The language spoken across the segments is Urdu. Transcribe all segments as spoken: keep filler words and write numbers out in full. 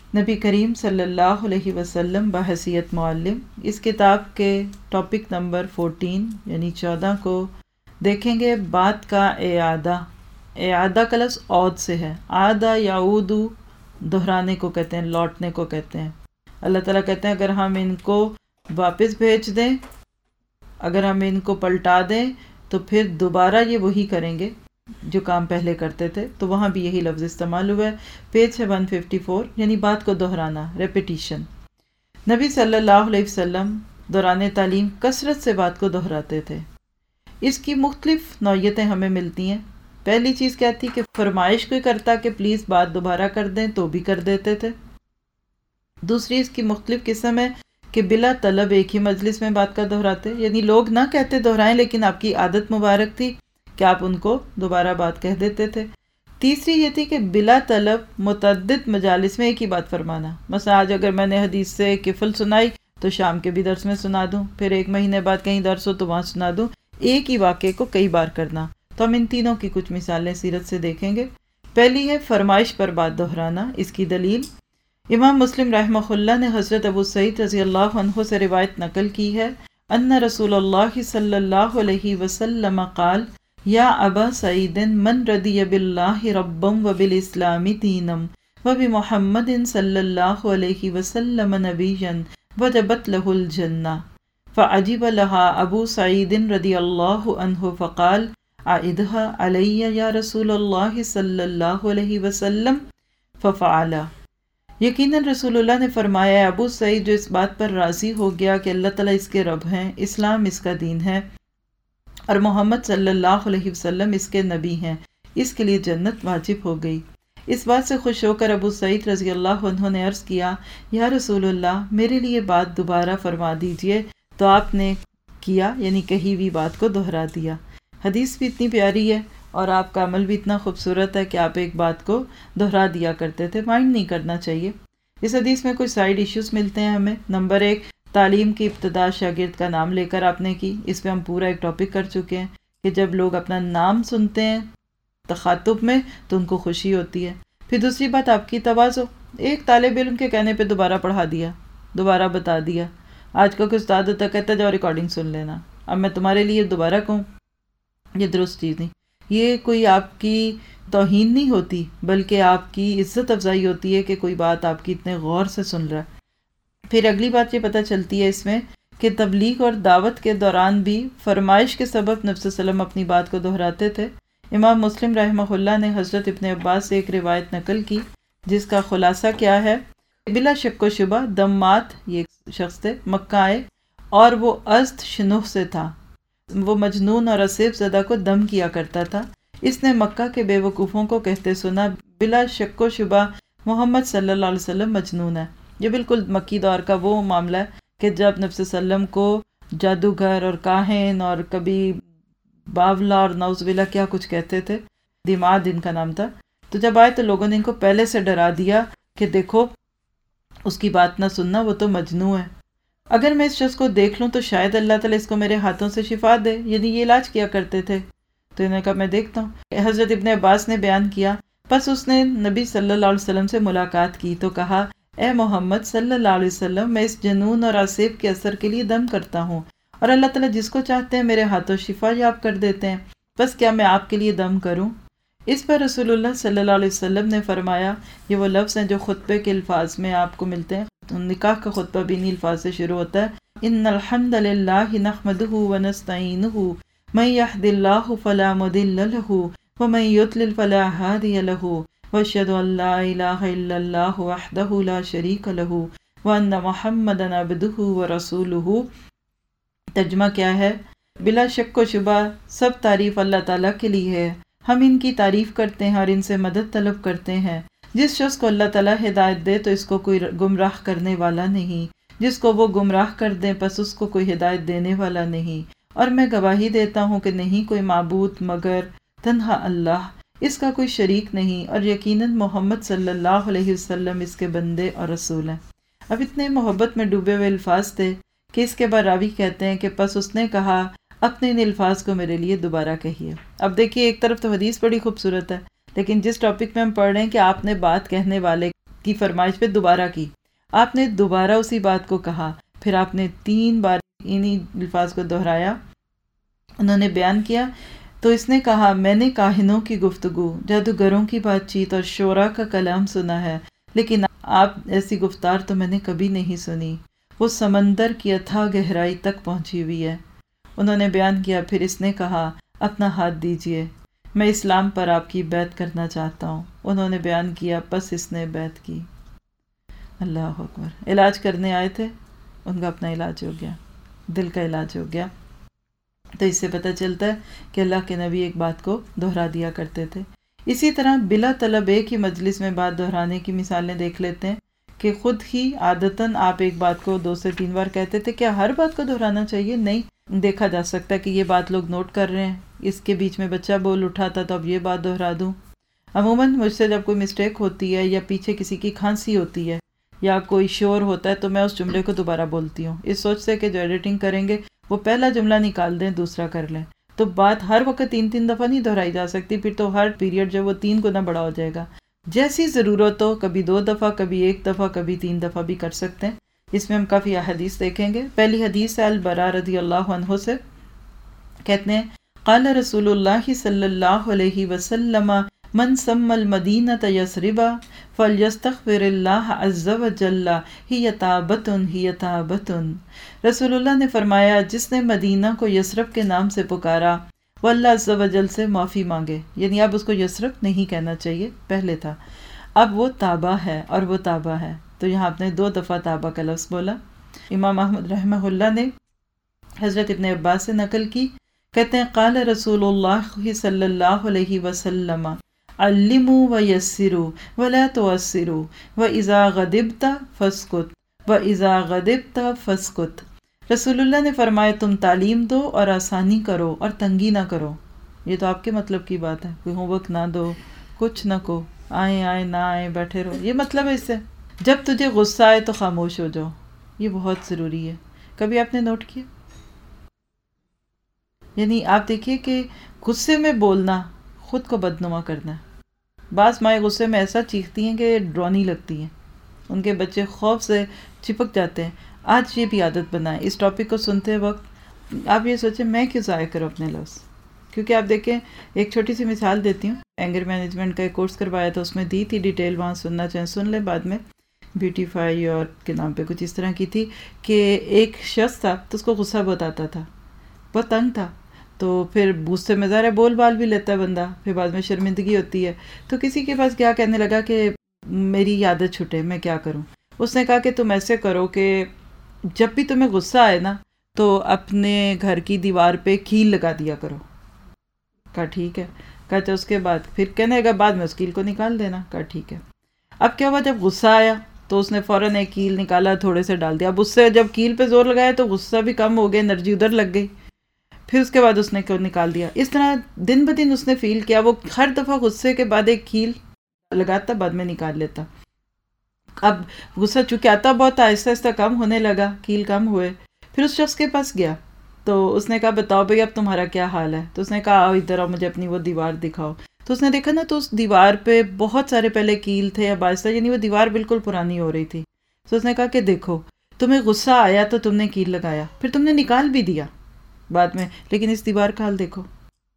نبی کریم صلی اللہ علیہ وسلم بحیثیت معلم اس کتاب کے ٹاپک نمبر فورٹین یعنی چودہ کو دیکھیں گے، بات کا اعادہ۔ اعادہ کا لفظ عود سے ہے، عادہ یعودو دہرانے کو کہتے ہیں، لوٹنے کو کہتے ہیں۔ اللہ تعالیٰ کہتے ہیں اگر ہم ان کو واپس بھیج دیں، اگر ہم ان کو پلٹا دیں تو پھر دوبارہ یہ وہی کریں گے جو کام پہلے کرتے تھے، تو وہاں بھی یہی لفظ استعمال ہوا ہے۔ پیج ہے ایک سو چون، یعنی بات کو دہرانا، ریپیٹیشن۔ نبی صلی اللہ علیہ وسلم دوران تعلیم کثرت سے بات کو دہراتے تھے۔ اس کی مختلف نوعیتیں ہمیں ملتی ہیں۔ پہلی چیز کیا تھی کہ فرمائش کوئی کرتا کہ پلیز بات دوبارہ کر دیں تو بھی کر دیتے تھے۔ دوسری اس کی مختلف قسم ہے کہ بلا طلب ایک ہی مجلس میں بات کا دہراتے، یعنی لوگ نہ کہتے دہرائیں لیکن آپ کی عادت مبارک تھی کہ آپ ان کو دوبارہ بات کہہ دیتے تھے۔ تیسری یہ تھی کہ بلا طلب متعدد مجالس میں ایک ہی بات فرمانا۔ مثلا آج اگر میں نے حدیث سے کفل سنائی تو شام کے بھی درس میں سنا دوں، پھر ایک مہینے بعد کہیں درس ہو تو وہاں سنا دوں، ایک ہی واقعے کو کئی بار کرنا۔ تو ہم ان تینوں کی کچھ مثالیں سیرت سے دیکھیں گے۔ پہلی ہے فرمائش پر بات دہرانا۔ اس کی دلیل امام مسلم رحمہ اللہ نے حضرت ابو سعید رضی اللہ عنہ سے روایت نقل کی ہے، ان رسول اللہ صلی اللہ علیہ وسلم قال یا ابا سعید من رضی باللہ ربا وبالاسلام دینا وبمحمد صلی اللہ علیہ وسلم نبیا وجبت لہ الجنہ، فعجب لہا ابو سعید رضی اللہ عنہ فقال اعدها علی یا رسول اللہ صلی اللہ علیہ وسلم ففعل۔ یقیناً رسول اللہ نے فرمایا، ابو سعید جو اس بات پر راضی ہو گیا کہ اللہ تعالیٰ اس کے رب ہیں، اسلام اس کا دین ہے اور محمد صلی اللہ علیہ وسلم اس کے نبی ہیں، اس کے لیے جنت واجب ہو گئی۔ اس بات سے خوش ہو کر ابو سعید رضی اللہ عنہ نے عرض کیا، یا رسول اللہ میرے لیے بات دوبارہ فرما دیجئے، تو آپ نے کیا، یعنی کہی ہوئی بات کو دہرا دیا۔ حدیث بھی اتنی پیاری ہے اور آپ کا عمل بھی اتنا خوبصورت ہے کہ آپ ایک بات کو دہرا دیا کرتے تھے، مائنڈ نہیں کرنا چاہیے۔ اس حدیث میں کچھ سائیڈ ایشوز ملتے ہیں ہمیں۔ نمبر ایک، تعلیم کی ابتدا شاگرد کا نام لے کر آپ نے کی، اس پہ ہم پورا ایک ٹاپک کر چکے ہیں کہ جب لوگ اپنا نام سنتے ہیں تخاطب میں تو ان کو خوشی ہوتی ہے۔ پھر دوسری بات آپ کی تواضع، ایک طالب علم کے کہنے پہ دوبارہ پڑھا دیا، دوبارہ بتا دیا۔ آج کا کوئی استاد ہوتا کہتا ہے جاؤ ریکارڈنگ سن لینا، اب میں تمہارے لیے دوبارہ کہوں، یہ درست چیز نہیں۔ یہ کوئی آپ کی توہین نہیں ہوتی بلکہ آپ کی عزت افزائی ہوتی ہے کہ کوئی بات آپ کی اتنے غور سے سن رہا ہے۔ پھر اگلی بات یہ پتہ چلتی ہے اس میں کہ تبلیغ اور دعوت کے دوران بھی فرمائش کے سبب نبی صلی اللہ علیہ وسلم اپنی بات کو دہراتے تھے۔ امام مسلم رحمہ اللہ نے حضرت ابن عباس سے ایک روایت نقل کی جس کا خلاصہ کیا ہے، بلا شک و شبہ دمات یہ شخص تھے، مکہ آئے اور وہ ازد شنوح سے تھا، وہ مجنون اور اسیب زدہ کو دم کیا کرتا تھا۔ اس نے مکہ کے بے وقوفوں کو کہتے سنا، بلا شک و شبہ محمد صلی اللہ علیہ وسلم مجنون ہے۔ یہ بالکل مکی دور کا وہ معاملہ ہے کہ جب نبی صلی اللہ علیہ وسلم کو جادوگر اور کاہن اور کبھی باولا اور نعوذ باللہ کیا کچھ کہتے تھے، دماد ان کا نام تھا، تو جب آئے تو لوگوں نے ان کو پہلے سے ڈرا دیا کہ دیکھو اس کی بات نہ سننا، وہ تو مجنون ہے، اگر میں اس شخص کو دیکھ لوں تو شاید اللہ تعالیٰ اس کو میرے ہاتھوں سے شفا دے، یعنی یہ علاج کیا کرتے تھے۔ تو انہوں نے کہا میں دیکھتا ہوں۔ حضرت ابن عباس نے بیان کیا، پس اس نے نبی صلی اللہ علیہ وسلم سے ملاقات کی تو کہا، اے محمد صلی اللہ علیہ وسلم، میں اس جنون اور آصف کے اثر کے لیے دم کرتا ہوں اور اللہ تعالیٰ جس کو چاہتے ہیں میرے ہاتھوں شفا یاب کر دیتے ہیں، بس کیا میں آپ کے لیے دم کروں؟ اس پر رسول اللہ صلی اللہ علیہ وسلم نے فرمایا، یہ وہ لفظ ہیں جو خطبے کے الفاظ میں آپ کو ملتے ہیں، نکاح کا خطبہ بھی انہی الفاظ سے شروع ہوتا ہے، ان الحمد للہ نحمدہ ونستعینہ من یہد اللہ فلا مضل لہ ومن یضلل فلا ہادی لہ واشہد ان لا الہ الا اللہ وحدہ لا شریک لہ وان محمدا عبدہ ورسولہ۔ ترجمہ کیا ہے؟ بلا شک و شبہ سب تعریف اللہ تعالیٰ کے لیے ہے، ہم ان کی تعریف کرتے ہیں اور ان سے مدد طلب کرتے ہیں۔ جس شخص کو اللہ تعالیٰ ہدایت دے تو اس کو کوئی گمراہ کرنے والا نہیں، جس کو وہ گمراہ کر دیں پس اس کو کوئی ہدایت دینے والا نہیں، اور میں گواہی دیتا ہوں کہ نہیں کوئی معبود مگر تنہا اللہ، اس کا کوئی شریک نہیں، اور یقیناً محمد صلی اللہ علیہ وسلم اس کے بندے اور رسول ہیں۔ اب اتنے محبت میں ڈوبے ہوئے الفاظ تھے کہ اس کے بعد راوی کہتے ہیں کہ پس اس نے کہا اپنے ان الفاظ کو میرے لیے دوبارہ کہیے۔ اب دیکھیے ایک طرف تو حدیث بڑی خوبصورت ہے، لیکن جس ٹاپک میں ہم پڑھ رہے ہیں کہ آپ نے بات کہنے والے کی فرمائش پہ دوبارہ کی. آپ نے دوبارہ اسی بات کو کہا. پھر آپ نے تین بار انہی الفاظ کو دہرایا. انہوں نے بیان کیا تو اس نے کہا میں نے کاہنوں کی گفتگو، جادوگروں کی بات چیت اور شعراء کا کلام سنا ہے، لیکن آپ ایسی گفتار تو میں نے کبھی نہیں سنی. وہ سمندر کی اتھاہ گہرائی تک پہنچی ہوئی ہے. انہوں نے بیان کیا. پھر اس نے کہا اپنا ہاتھ دیجئے، میں اسلام پر آپ کی بیعت کرنا چاہتا ہوں. انہوں نے بیان کیا، پس اس نے بیعت کی. اللہ اکبر. علاج کرنے آئے تھے، ان کا اپنا علاج ہو گیا، دل کا علاج ہو گیا. تو اس سے پتہ چلتا ہے کہ اللہ کے نبی ایک بات کو دہرا دیا کرتے تھے. اسی طرح بلا طلب ایک ہی مجلس میں بات دہرانے کی مثالیں دیکھ لیتے ہیں کہ خود ہی عادتاً آپ ایک بات کو دو سے تین بار کہتے تھے. کیا ہر بات کو دہرانا چاہیے؟ نہیں. دیکھا جا سکتا ہے کہ یہ بات لوگ نوٹ کر رہے ہیں، اس کے بیچ میں بچہ بول اٹھا تھا تو اب یہ بات دہرا دوں. عموماً مجھ سے جب کوئی مسٹیک ہوتی ہے یا پیچھے کسی کی کھانسی ہوتی ہے یا کوئی شور ہوتا ہے تو میں اس جملے کو دوبارہ بولتی ہوں، اس سوچ سے کہ جو ایڈیٹنگ کریں گے وہ پہلا جملہ نکال دیں، دوسرا کر لیں. تو بات ہر وقت تین تین دفعہ نہیں دہرائی جا سکتی، پھر تو ہر پیریڈ جو وہ تین گنا بڑا ہو جائے گا. جیسی ضرورت ہو، کبھی دو دفعہ، کبھی ایک دفعہ، کبھی تین دفعہ بھی کر سکتے ہیں. اس میں ہم کافی احادیث دیکھیں گے. پہلی حدیث ہے البراء رضی اللہ عنہ سے، کہتے ہیں قال رسول اللہ صلی اللہ علیہ وسلم من سم المدینۃ یثرب فلیستغفر اللہ عز وجل ہی طابۃ ہی طابۃ. رسول اللہ نے فرمایا جس نے مدینہ کو یثرب کے نام سے پکارا وہ اللہ عز وجل سے معافی مانگے. یعنی اب اس کو یثرب نہیں کہنا چاہیے، پہلے تھا، اب وہ طابہ ہے اور وہ طابہ ہے. تو یہاں آپ نے دو دفعہ طابہ کا لفظ بولا. امام احمد رحمہ اللہ نے حضرت ابن عباس سے نقل کی، کہتے ہیں قال رسول اللہ صلی اللہ علیہ وسلم علموا ویسروا ولا تعسروا واذا غضبت فاسکت واذا غضبت فاسکت. رسول اللہ نے فرمایا تم تعلیم دو اور آسانی کرو اور تنگی نہ کرو. یہ تو آپ کے مطلب کی بات ہے، کوئی ہوم ورک نہ دو، کچھ نہ کو، آئیں آئیں نہ آئیں بیٹھے رہو. یہ مطلب ہے اس سے جب تجھے غصہ آئے تو خاموش ہو جاؤ. یہ بہت ضروری ہے. کبھی آپ نے نوٹ کیا؟ یعنی آپ دیکھیے کہ غصے میں بولنا خود کو بدنما کرنا ہے. بعض مائیں غصے میں ایسا چیختی ہیں کہ ڈرونی لگتی ہیں، ان کے بچے خوف سے چپک جاتے ہیں. آج یہ بھی عادت بنائیں، اس ٹاپک کو سنتے وقت آپ یہ سوچیں میں کیوں ضائع کروں اپنے لفظ. کیونکہ آپ دیکھیں ایک چھوٹی سی مثال دیتی ہوں. اینگر مینجمنٹ کا ایک کورس کروایا تھا، اس میں دی تھی ڈیٹیل، وہاں سننا چاہیں سن لیں بعد میں. بیوٹیفائی اور کے نام پہ کچھ اس طرح کی تھی کہ ایک شخص تھا تو اس کو غصہ بہت آتا تھا، بہت تنگ تھا. تو پھر غصے میں ظاہر ہے بول بال بھی لیتا ہے بندہ، پھر بعد میں شرمندگی ہوتی ہے. تو کسی کے پاس کیا کہنے لگا کہ میری عادت چھٹے، میں کیا کروں. اس نے کہا کہ تم ایسے کرو کہ جب بھی تمہیں غصہ آئے نا تو اپنے گھر کی دیوار پہ کیل لگا دیا کرو. کہا ٹھیک ہے. کہا اس کے بعد پھر کہنے لگا بعد میں اس کیل کو نکال دینا. کہا ٹھیک ہے. اب کیا ہوا، جب غصہ آیا تو اس نے فوراً ایک کیل نکالا، تھوڑے سے ڈال دیا. اب اس سے جب کیل پہ زور لگایا تو غصہ بھی کم ہو گیا، انرجی ادھر لگ گئی. پھر اس کے بعد اس نے کیوں نکال دیا. اس طرح دن بہ دن اس نے فیل کیا، وہ ہر دفعہ غصے کے بعد ایک کیل لگاتا، بعد میں نکال لیتا. اب غصہ چونکہ آتا بہت آہستہ آہستہ کم ہونے لگا، کیل کم ہوئے. پھر اس شخص کے پاس گیا تو اس نے کہا بتاؤ بھئی اب تمہارا کیا حال ہے. تو اس نے کہا آؤ ادھر آؤ، مجھے اپنی وہ دیوار دکھاؤ. تو اس نے دیکھا نا تو اس دیوار پہ بہت سارے پہلے کیل تھے، اب آہستہ یعنی وہ دیوار بالکل پرانی ہو رہی تھی. تو اس نے کہا کہ دیکھو تمہیں غصہ آیا تو تم نے کیل لگایا، پھر تم نے نکال بھی دیا بعد میں، لیکن اس دیوار کا حال دیکھو،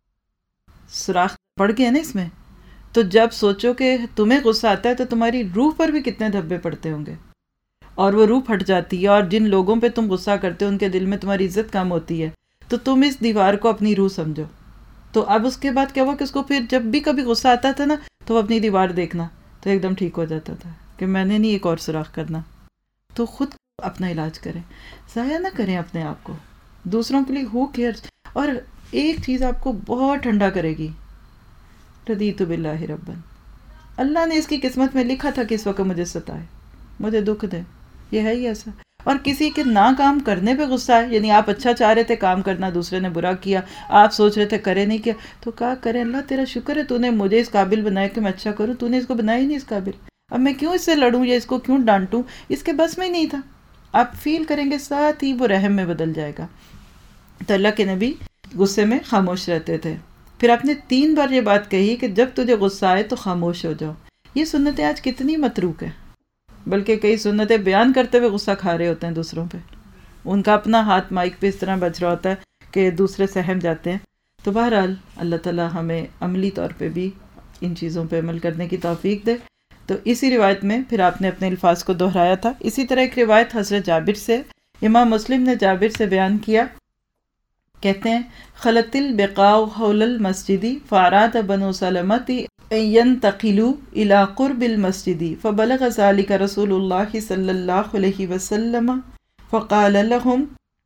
سوراخ پڑ گیا نا اس میں. تو جب سوچو کہ تمہیں غصہ آتا ہے تو تمہاری روح پر بھی کتنے دھبے پڑتے ہوں گے، اور وہ روح پھٹ جاتی ہے، اور جن لوگوں پہ تم غصہ کرتے ہو ان کے دل میں تمہاری عزت کم ہوتی ہے. تو تم اس دیوار کو اپنی روح سمجھو. تو اب اس کے بعد کیا ہوا کہ اس کو پھر جب بھی کبھی غصہ آتا تھا نا تو وہ اپنی دیوار دیکھنا تو ایک دم ٹھیک ہو جاتا تھا کہ میں نے نہیں ایک اور سوراخ کرنا. تو خود اپنا علاج کریں، ضائع نہ کریں اپنے آپ کو، دوسروں کے لیے ہو کیئر. اور ایک چیز آپ کو بہت ٹھنڈا کرے گی، رضیت باللہ ربا. اللہ نے اس کی قسمت میں لکھا تھا کہ اس وقت مجھے ستائے، مجھے دکھ دے، یہ ہے ہی ایسا. اور کسی کے نہ کام کرنے پہ غصہ ہے، یعنی آپ اچھا چاہ رہے تھے کام کرنا، دوسرے نے برا کیا، آپ سوچ رہے تھے کرے نہیں کیا، تو کہا کرے اللہ تیرا شکر ہے تو نے مجھے اس قابل بنایا کہ میں اچھا کروں، تو نے اس کو بنایا ہی نہیں اس قابل، اب میں کیوں اس سے لڑوں یا اس کو کیوں ڈانٹوں، اس کے بس میں ہی نہیں تھا. آپ فیل کریں گے ساتھ ہی وہ رحم میں بدل جائے گا. تو اللہ کے نبی غصے میں خاموش رہتے تھے. پھر آپ نے تین بار یہ بات کہی کہ جب تجھے غصہ آئے تو خاموش ہو جاؤ. یہ سنتیں آج کتنی متروک ہے. بلکہ کئی سنتیں بیان کرتے ہوئے غصہ کھا رہے ہوتے ہیں دوسروں پہ، ان کا اپنا ہاتھ مائک پہ اس طرح بج رہا ہوتا ہے کہ دوسرے سہم جاتے ہیں۔ تو بہرحال اللہ تعالیٰ ہمیں عملی طور پہ بھی ان چیزوں پہ عمل کرنے کی توفیق دے۔ تو اسی روایت میں پھر آپ نے اپنے الفاظ کو دہرایا تھا۔ اسی طرح ایک روایت حضرت جابر سے، امام مسلم نے جابر سے بیان کیا، کہتے ہیں خلط البقاء حول المسجد فاراد بنو سلمۃ ان ينتقلوا الى قرب المسجد فبلغ ذلك رسول الله صلی اللہ علیہ وسلم فقال لهم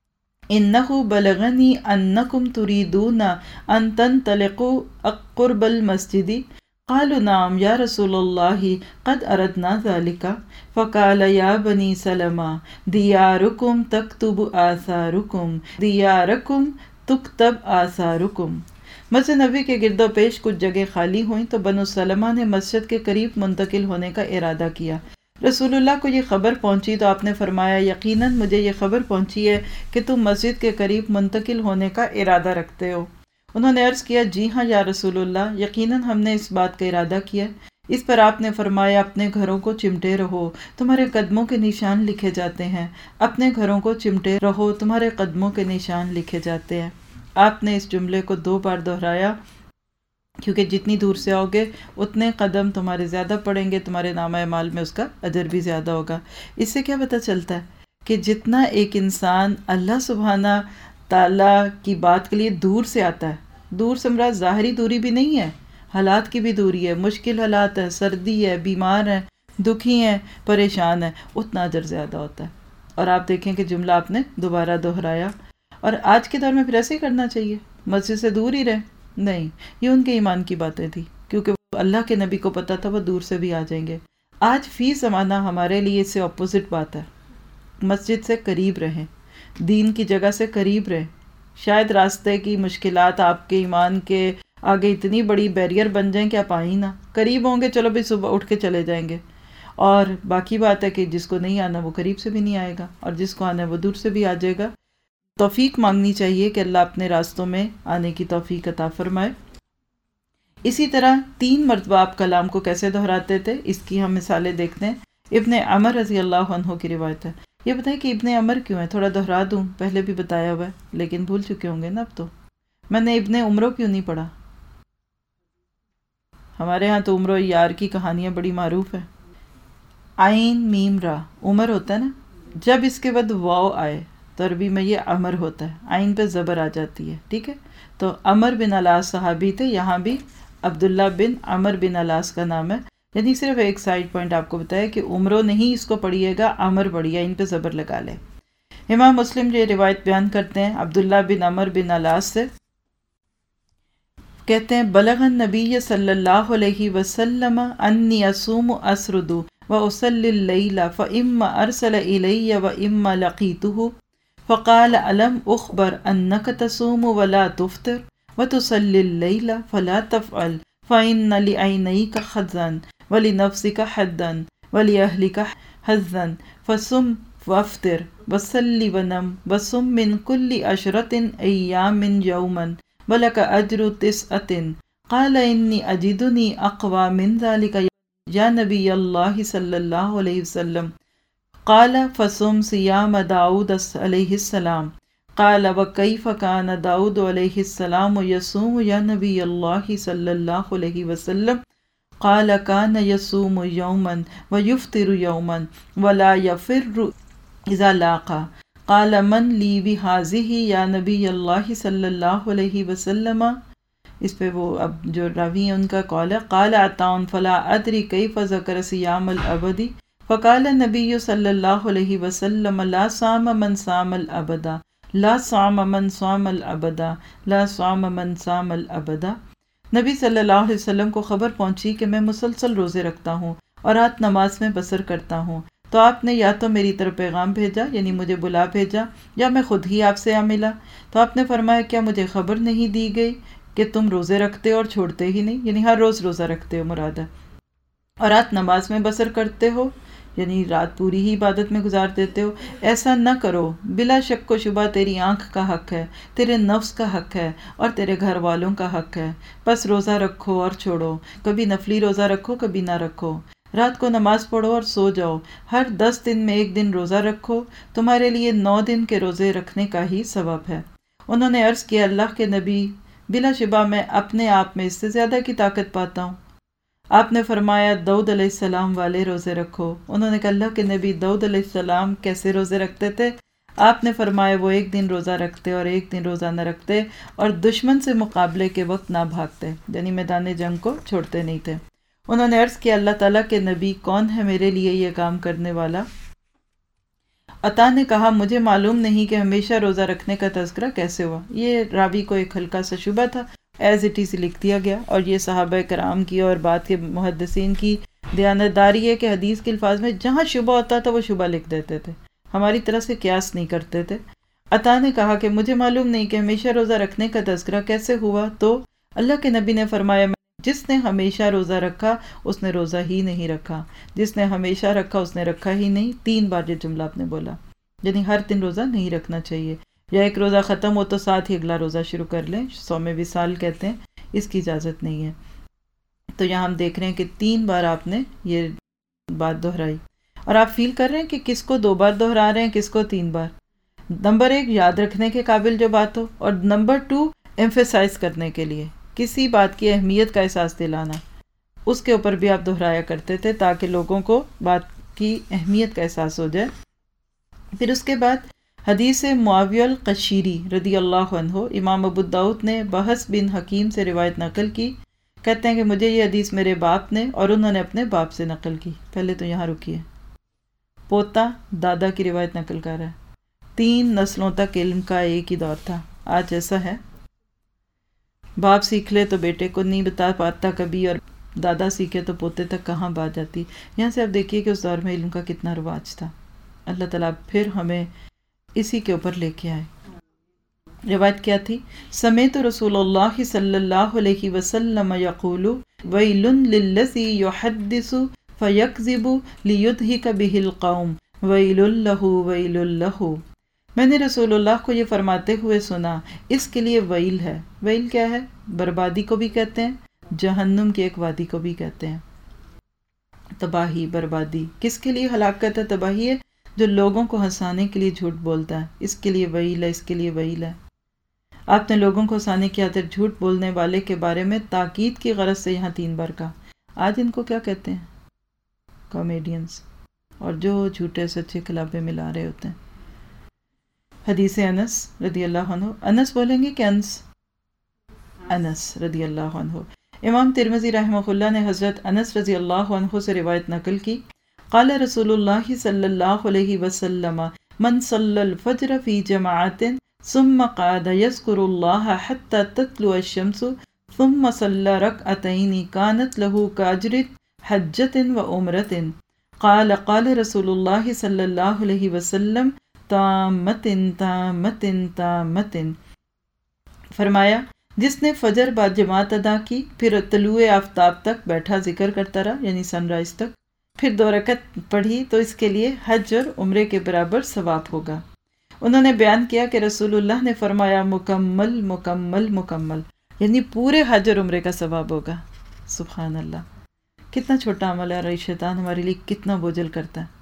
انه بلغني انكم تريدون ان تنطلقوا قرب المسجد قالوا نعم یا رسول اللہ قد اردنا ذلك فقال یا بنی سلمہ دیارکم تکتب آثارکم دیارکم تکتب آثارکم۔ مسجد نبوی کے گرد و پیش کچھ جگہ خالی ہوئیں تو بنو سلمہ نے مسجد کے قریب منتقل ہونے کا ارادہ کیا۔ رسول اللہ کو یہ خبر پہنچی تو آپ نے فرمایا یقیناً مجھے یہ خبر پہنچی ہے کہ تم مسجد کے قریب منتقل ہونے کا ارادہ رکھتے ہو۔ انہوں نے عرض کیا جی ہاں یا رسول اللہ، یقیناً ہم نے اس بات کا ارادہ کیا۔ اس پر آپ نے فرمایا اپنے گھروں کو چمٹے رہو، تمہارے قدموں کے نشان لکھے جاتے ہیں، اپنے گھروں کو چمٹے رہو، تمہارے قدموں کے نشان لکھے جاتے ہیں۔ آپ نے اس جملے کو دو بار دہرایا کیونکہ جتنی دور سے آؤ گے اتنے قدم تمہارے زیادہ پڑیں گے، تمہارے نامہ اعمال میں اس کا اجر بھی زیادہ ہوگا۔ اس سے کیا پتہ چلتا ہے کہ جتنا ایک انسان اللہ سبحانہ تعالیٰ کی بات کے لیے دور سے آتا ہے، دور سے مراد ظاہری دوری بھی نہیں ہے، حالات کی بھی دوری ہے، مشکل حالات ہے، سردی ہے، بیمار ہیں، دکھی ہیں، پریشان ہیں، اتنا اجر زیادہ ہوتا ہے۔ اور آپ دیکھیں کہ جملہ آپ نے دوبارہ دہرایا، اور آج کے دور میں پھر ایسے ہی کرنا چاہیے، مسجد سے دور ہی رہیں؟ نہیں، یہ ان کے ایمان کی باتیں تھی، کیونکہ اللہ کے نبی کو پتہ تھا وہ دور سے بھی آ جائیں گے۔ آج فی زمانہ ہمارے لیے اس سے اپوزٹ بات ہے، مسجد سے قریب رہیں، دین کی جگہ سے قریب رہیں۔ شاید راستے کی مشکلات آپ کے ایمان کے آگے اتنی بڑی بیریئر بن جائیں کہ آپ آئیں نہ، قریب ہوں گے چلو بھی صبح اٹھ کے چلے جائیں گے، اور باقی بات ہے کہ جس کو نہیں آنا وہ قریب سے بھی نہیں آئے گا، اور جس کو آنا ہے وہ دور سے بھی آ جائے گا۔ توفیق مانگنی چاہیے کہ اللہ اپنے راستوں میں آنے کی توفیق عطا فرمائے۔ اسی طرح تین مرتبہ آپ کلام کو کیسے دہراتے تھے، اس کی ہم مثالیں دیکھتے ہیں۔ ابن عمر رضی اللہ عنہ کی روایت ہے۔ یہ بتائیں کہ ابن عمر کیوں ہے، تھوڑا دہرا دوں، پہلے بھی بتایا ہوا ہے لیکن بھول چکے ہوں گے نا اب تو۔ میں نے ابن عمرو کیوں نہیں پڑھا؟ ہمارے ہاں تو عمرو یار کی کہانیاں بڑی معروف ہیں۔ عین میم را عمر ہوتا ہے نا، جب اس کے بعد واو آئے تو عربی میں یہ عمر ہوتا ہے، عین پہ زبر آ جاتی ہے، ٹھیک ہے۔ تو عمر بن الاس صحابی تھے، یہاں بھی عبداللہ بن عمر بن الاس کا نام ہے، یعنی صرف ایک سائڈ پوائنٹ آپ کو بتایا کہ عمرو نہیں اس کو پڑھیے گا، عمر پڑھیے، ان پہ زبر لگا لے۔ امام مسلم جو روایت بیان کرتے ہیں عبداللہ بن عمر بن الاس سے، کہتے ہیں بلغ النبی صلی اللہ علیہ وسلم انی اصوم اسرد واصلی اللیل فاما ارسل الی واما لقیتہ فقال الم اخبر انک تصوم ولا تفطر وتصلی اللیل فلا تفعل فان لعینیک حظا ولنفسک حدا ولاہلک حظا فصم وافطر وصلی ونم وصم من کل عشرۃ ایام یوما ولک اجر تسعۃ قال انی اجدنی اقوی من ذلک یا نبی اللہ صلی اللہ علیہ وسلم قال فصم صیام داؤد علیہ السلام قال وکیف کان داؤد علیہ السلام یصوم یا نبی اللہ صلی اللہ علیہ وسلم قال کان یصوم یوما ویفطر یوما ولا یفر اذا لاقا قال من لی بہذہ یا نبی اللہ صلی اللہ علیہ وسلم۔ اس پہ وہ اب جو راوی ہیں ان کا قول ہے قال عطاء فلا ادری کیف ذکر صیام الابد فقال النبی صلی اللہ علیہ وسلم لا صام من صام الابدا لا صام من صام الابدا لا صام من صام الابدا۔ نبی صلی اللہ علیہ وسلم کو خبر پہنچی کہ میں مسلسل روزے رکھتا ہوں اور رات نماز میں بسر کرتا ہوں، تو آپ نے یا تو میری طرف پیغام بھیجا یعنی مجھے بلا بھیجا یا میں خود ہی آپ سے آ ملا، تو آپ نے فرمایا کیا مجھے خبر نہیں دی گئی کہ تم روزے رکھتے ہو اور چھوڑتے ہی نہیں، یعنی ہر روز روزہ رکھتے ہو مراد ہے، اور رات نماز میں بسر کرتے ہو یعنی رات پوری ہی عبادت میں گزار دیتے ہو۔ ایسا نہ کرو، بلا شک و شبہ تیری آنکھ کا حق ہے، تیرے نفس کا حق ہے اور تیرے گھر والوں کا حق ہے، بس روزہ رکھو اور چھوڑو، کبھی نفلی روزہ رکھو کبھی نہ رکھو، رات کو نماز پڑھو اور سو جاؤ، ہر دس دن میں ایک دن روزہ رکھو، تمہارے لیے نو دن کے روزے رکھنے کا ہی ثواب ہے۔ انہوں نے عرض کیا اللہ کے نبی، بلا شبہ میں اپنے آپ میں اس سے زیادہ کی طاقت پاتا ہوں۔ آپ نے فرمایا داؤد علیہ السلام والے روزے رکھو۔ انہوں نے کہا اللہ کے نبی داؤد علیہ السلام کیسے روزے رکھتے تھے؟ آپ نے فرمایا وہ ایک دن روزہ رکھتے اور ایک دن روزہ نہ رکھتے، اور دشمن سے مقابلے کے وقت نہ بھاگتے، یعنی میدان جنگ کو چھوڑتے نہیں تھے۔ انہوں نے عرض کیا اللہ تعالیٰ کے نبی کون ہے میرے لیے یہ کام کرنے والا؟ عطا نے کہا مجھے معلوم نہیں کہ ہمیشہ روزہ رکھنے کا تذکرہ کیسے ہوا۔ یہ راوی کو ایک ہلکا سا شبہ تھا، ایز اٹ از لکھ دیا گیا، اور یہ صحابہ کرام کی اور بعد کے محدثین کی دیانتداری ہے کہ حدیث کے الفاظ میں جہاں شبہ ہوتا تھا وہ شبہ لکھ دیتے تھے، ہماری طرح سے قیاس نہیں کرتے تھے۔ عطا نے کہا کہ مجھے معلوم نہیں کہ ہمیشہ روزہ رکھنے کا تذکرہ کیسے ہوا، تو اللہ کے نبی نے فرمایا جس نے ہمیشہ روزہ رکھا اس نے روزہ ہی نہیں رکھا، جس نے ہمیشہ رکھا اس نے رکھا ہی نہیں۔ تین بار یہ جملہ آپ نے بولا، یعنی ہر دن روزہ نہیں رکھنا چاہیے، یا ایک روزہ ختم ہو تو ساتھ ہی اگلا روزہ شروع کر لیں، سوم وصال کہتے ہیں، اس کی اجازت نہیں ہے۔ تو یہاں ہم دیکھ رہے ہیں کہ تین بار آپ نے یہ بات دہرائی، اور آپ فیل کر رہے ہیں کہ کس کو دو بار دہرا رہے ہیں، کس کو تین بار۔ نمبر ایک یاد رکھنے کے قابل جو بات ہو، اور نمبر ٹو ایمفیسائز کرنے کے لیے کسی بات کی اہمیت کا احساس دلانا، اس کے اوپر بھی آپ دہرایا کرتے تھے تاکہ لوگوں کو بات کی اہمیت کا احساس ہو جائے۔ پھر اس کے بعد حدیث معاویہ القشیری رضی اللہ عنہ، امام ابو داؤد نے بحث بن حکیم سے روایت نقل کی، کہتے ہیں کہ مجھے یہ حدیث میرے باپ نے اور انہوں نے اپنے باپ سے نقل کی۔ پہلے تو یہاں رکیے، پوتا دادا کی روایت نقل کر رہا ہے، تین نسلوں تک علم کا ایک ہی دور تھا۔ آج ایسا ہے باپ سیکھ لے تو بیٹے کو نہیں بتا پاتا کبھی، اور دادا سیکھے تو پوتے تک کہاں بات جاتی۔ یہاں سے آپ دیکھیے کہ اس دور میں علم کا کتنا رواج تھا۔ اللہ تعالیٰ پھر ہمیں اسی کے اوپر لے کے آئے۔ روایت کیا تھی؟ سمعت رسول اللہ صلی اللہ علیہ وسلم یقول ویل للذی یحدث فیکذب لیضحک بہ القوم ویل لہ ویل لہ۔ میں نے رسول اللہ کو یہ فرماتے ہوئے سنا، اس کے لیے ویل ہے۔ ویل کیا ہے؟ بربادی کو بھی کہتے ہیں، جہنم کی ایک وادی کو بھی کہتے ہیں، تباہی، بربادی۔ کس کے لیے ہلاکت ہے، تباہی ہے؟ جو لوگوں کو ہنسانے کے لیے جھوٹ بولتا ہے، اس کے لیے ویل ہے، اس کے لیے ویل ہے۔ آپ نے لوگوں کو ہنسانے کی خاطر جھوٹ بولنے والے کے بارے میں تاکید کی غرض سے یہاں تین بار کہا۔ آج ان کو کیا کہتے ہیں؟ کامیڈینز، اور جو جھوٹے سچے کلابے ملا رہے ہوتے ہیں۔ حدیث انس رضی اللہ عنہ، انس بولیں گے کہ انس؟ انس رضی اللہ عنہ۔ امام ترمذی رحمہ اللہ نے حضرت انس رضی اللہ عنہ سے روایت نقل کی، قال رسول اللہ صلی اللہ علیہ وسلم من صلی الفجر فی جماعت ثم قعد یذکر اللہ حتی تطلع الشمس ثم صلی رکعتین کانت له کاجر حجۃ و عمرۃ۔ قال قال رسول اللہ صلی اللہ علیہ وسلم تامتن تامتن تامتن۔ فرمایا جس نے فجر بعد جماعت ادا کی، پھر طلوع آفتاب تک بیٹھا ذکر کرتا رہا، یعنی سن رائز تک، پھر دو رکعت پڑھی تو اس کے لیے حج اور عمرے کے برابر ثواب ہوگا۔ انہوں نے بیان کیا کہ رسول اللہ نے فرمایا مکمل مکمل مکمل، یعنی پورے حج اور عمرے کا ثواب ہوگا۔ سبحان اللہ، کتنا چھوٹا عمل ہے اور شیطان ہمارے لیے کتنا بوجھل کرتا ہے۔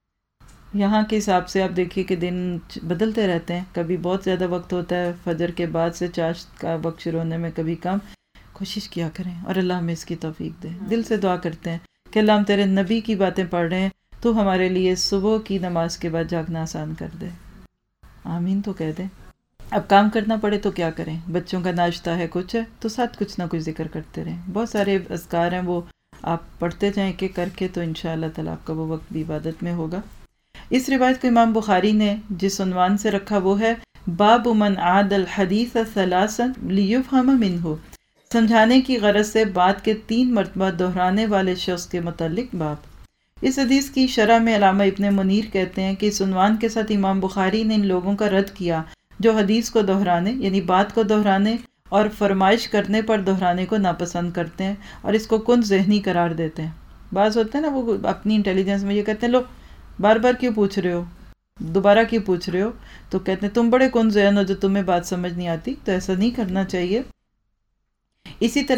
یہاں کے حساب سے آپ دیکھیے کہ دن بدلتے رہتے ہیں، کبھی بہت زیادہ وقت ہوتا ہے فجر کے بعد سے چاشت کا وقت شروع ہونے میں، کبھی کم۔ کوشش کیا کریں اور اللہ ہمیں اس کی توفیق دے۔ دل سے دعا کرتے ہیں کہ اللہ ہم تیرے نبی کی باتیں پڑھ رہے ہیں، تو ہمارے لیے صبح کی نماز کے بعد جاگنا آسان کر دے۔ آمین تو کہہ دیں۔ اب کام کرنا پڑے تو کیا کریں، بچوں کا ناشتہ ہے، کچھ ہے، تو ساتھ کچھ نہ کچھ ذکر کرتے رہیں۔ بہت سارے اذکار ہیں، وہ آپ پڑھتے جائیں کہ کر کے، تو انشاءاللہ تعالیٰ آپ کا وہ وقت بھی عبادت میں ہوگا۔ اس روایت کو امام بخاری نے جس عنوان سے رکھا وہ ہے باب من عاد الحدیث ثلاثا لیفہم منہ، سمجھانے کی غرض سے بات کے تین مرتبہ دہرانے والے شخص کے متعلق باب۔ اس حدیث کی شرح میں علامہ ابن منیر کہتے ہیں کہ اس عنوان کے ساتھ امام بخاری نے ان لوگوں کا رد کیا جو حدیث کو دہرانے، یعنی بات کو دہرانے اور فرمائش کرنے پر دہرانے کو ناپسند کرتے ہیں، اور اس کو کن ذہنی قرار دیتے ہیں۔ بعض ہوتے ہیں نا، وہ اپنی انٹیلیجنس میں یہ کہتے ہیں لو بار بار کیوں پوچھ رہے ہو، دوبارہ کیوں پوچھ رہے ہو، تو کہتے ہیں تم بڑے کن ذہن ہو جو تمہیں بات سمجھ نہیں آتی، تو ایسا نہیں کرنا چاہیے۔ اسی طرح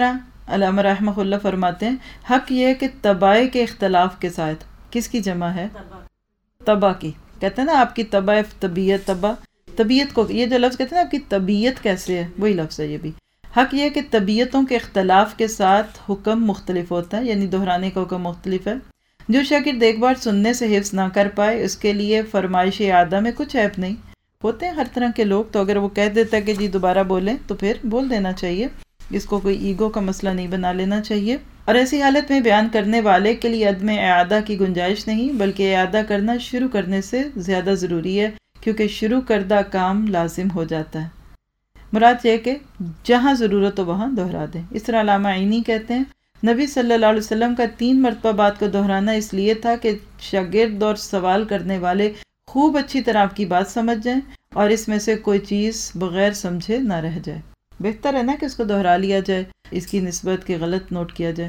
علامہ رحمہ اللہ فرماتے ہیں حق یہ ہے کہ طبع کے اختلاف کے ساتھ، کس کی جمع ہے؟ طبع کی. کہتے ہیں نا آپ کی طبع، طبیعت، طبع طبیعت کو، یہ جو لفظ کہتے ہیں نا آپ کی طبیعت کیسے ہے، وہی لفظ ہے یہ بھی. حق یہ ہے کہ طبیعتوں کے اختلاف کے ساتھ حکم مختلف ہوتا ہے، یعنی دہرانے کا حکم مختلف ہے. جو شاگرد ایک بار سننے سے حفظ نہ کر پائے اس کے لیے فرمائش اعادہ میں کچھ عیب نہیں. ہوتے ہیں ہر طرح کے لوگ، تو اگر وہ کہہ دیتا ہے کہ جی دوبارہ بولیں تو پھر بول دینا چاہیے، اس کو کوئی ایگو کا مسئلہ نہیں بنا لینا چاہیے. اور ایسی حالت میں بیان کرنے والے کے لیے عدم اعادہ کی گنجائش نہیں، بلکہ اعادہ کرنا شروع کرنے سے زیادہ ضروری ہے، کیونکہ شروع کردہ کام لازم ہو جاتا ہے. مراد یہ کہ جہاں ضرورت ہو وہاں دہرا دیں. اس طرح علامہ عینی کہتے ہیں نبی صلی اللہ علیہ وسلم کا تین مرتبہ بات کو دہرانا اس لیے تھا کہ شاگرد اور سوال کرنے والے خوب اچھی طرح آپ کی بات سمجھ جائیں اور اس میں سے کوئی چیز بغیر سمجھے نہ رہ جائے. بہتر ہے نا کہ اس کو دہرا لیا جائے، اس کی نسبت کے غلط نوٹ کیا جائے.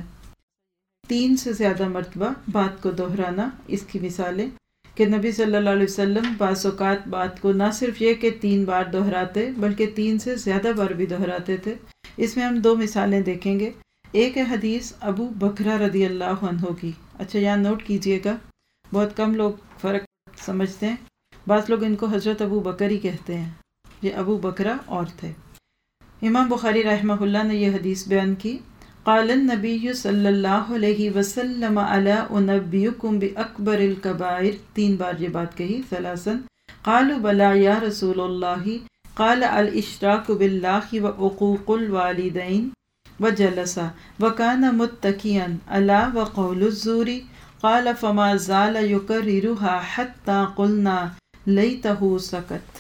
تین سے زیادہ مرتبہ بات کو دہرانا، اس کی مثالیں کہ نبی صلی اللہ علیہ وسلم بعض اوقات بات کو نہ صرف یہ کہ تین بار دہراتے بلکہ تین سے زیادہ بار بھی دہراتے تھے. اس میں ہم دو مثالیں دیکھیں گے. ایک ہے حدیث ابو بکرہ رضی اللہ عنہ کی. اچھا یہاں نوٹ کیجئے گا، بہت کم لوگ فرق سمجھتے ہیں. بعض لوگ ان کو حضرت ابو بکر ہی کہتے ہیں، یہ ابو بکرہ اور تھے. امام بخاری رحمہ اللہ نے یہ حدیث بیان کی. قال النبی صلی اللہ علیہ وسلم الا انبئکم باکبر الکبائر، تین بار یہ بات کہی. ثلاثا قالوا بلا یا رسول اللہ، قال الاشراک باللہ وعقوق الوالدین، وجلس وكان متكئا على وقول الزور، قال فما زال يكررها حتى قلنا ليته سكت.